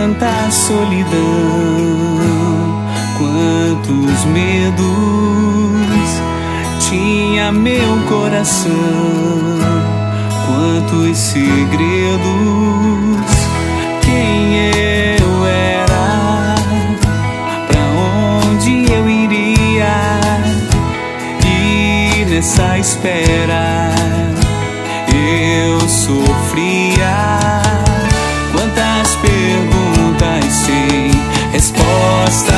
Quanta solidão, quantos medos tinha meu coração, quantos segredos. Quem eu era, pra onde eu iria, e nessa espera eu sofria. Quantas perguntas sem respostas,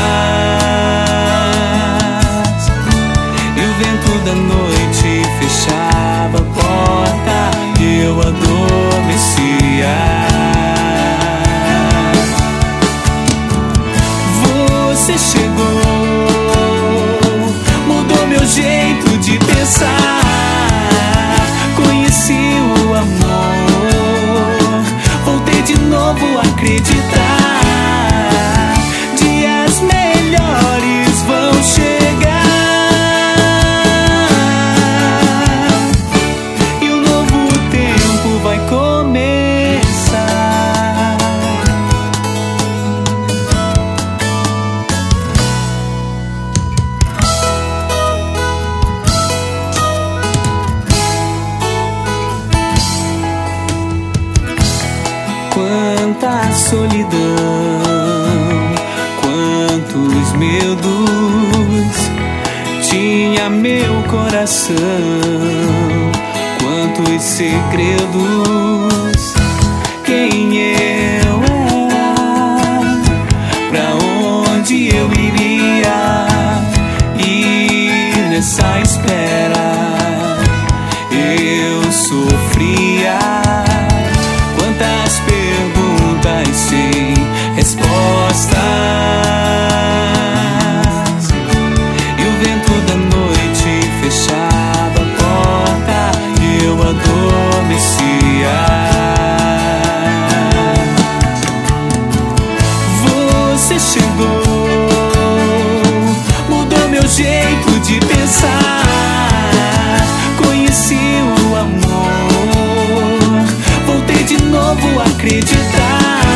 e o vento da noite fechava a porta e eu adormecia. Você chegou, mudou meu jeito de pensar, conheci o amor, voltei de novo a acreditar. Dias melhores vão chegar e um novo tempo vai começar. Quanta solidão, quantos medos tinha meu coração, quantos segredos. Quem eu era, pra onde eu iria, e nessa espera eu sofria. Quantas perguntas sem respostas, e o vento da noite fechava a porta e eu adormecia. Você chegou, mudou meu jeito de pensar, conheci o amor, voltei de novo a acreditar.